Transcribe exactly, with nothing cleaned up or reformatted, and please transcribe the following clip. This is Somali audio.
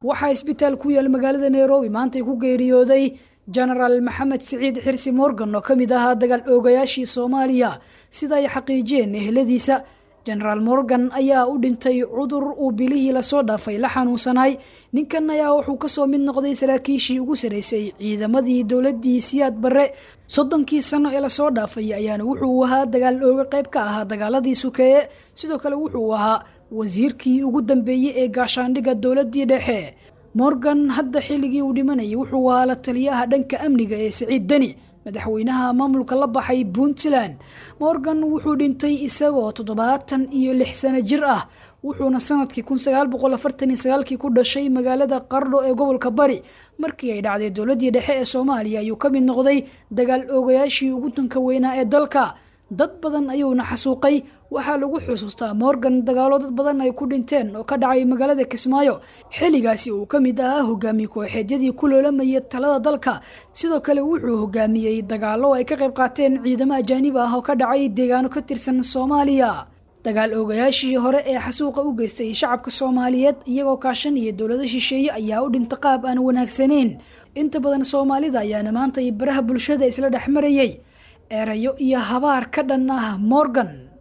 waxaa isbitaal ku yaal magaalada Nairobi maanta ku geeriyooday General Maxamed Saciid Xirsi Morgan oo kamid ahaa dagaal oogayaashii Soomaaliya sida ay xaqiijiyeen eheladiisa. General Morgan ayaa u dhintay cudur uu bilihii la soo dhaafay la xanuunsanay. ninkan ayaa wuxuu ka soo mid noqday saraakiishii ugu sareysay ciidamadii dawladii Siyaad Barre soddonkii sano ee la soo dhaafay ayaana wuxuu ahaa dagaal ooga qayb ka ahaa dagaaladii sukeeye sidoo kale wuxuu ahaa wasiirkii ugu dambeeyay ee gaashaandhigga dawladii dhexe. Morgan hadda xilligii uu dhimanayay wuxuu ahaa la taliyaha dhanka amniga ee Saciid Dani madaxweynaha maamulka la baxay Puntland. Morgan wuxuu dhintay isagoo toddobaatan iyo lix sano jir ah wuxuuna sanadkii kun sagaal boqol afartan iyo sagaal ku dhashay magaalada Qardho ee gobolka Bari. markii ay dhacday dawladii dhexe ee Soomaaliya ayuu ka mid noqday dagaal oogayaashii ugu tunka weynaa ee dalka. dad badan ayuuna xasuuqay. waxaa lagu xusuustaa Morgan dagaalo dad badan ay ku dhinteen oo ka dhacay magaalada Kismaayo xilligaasi uu ka mid ahaa hogaamiye kooxeedyadii ku loolamay talada dalka. sidoo kale wuxuu hogaamiyay dagaalo ay ka qayb qaateen ciidamo ajaanib ah oo ka dhacay deegaano ka tirsan Soomaaliya. dagaal oogayaashii hore ee xasuuqa u geystay shacabka Soomaaliyeed iyagoo kaashan iyo dawladda shisheeye ayaa u dhintay qaab aan wanaagsaneyn. inta badan Soomaalida ayaana maanta baraha bulshada isla dhexmarayay erayo iyo habaar ka dhan ah Morgan.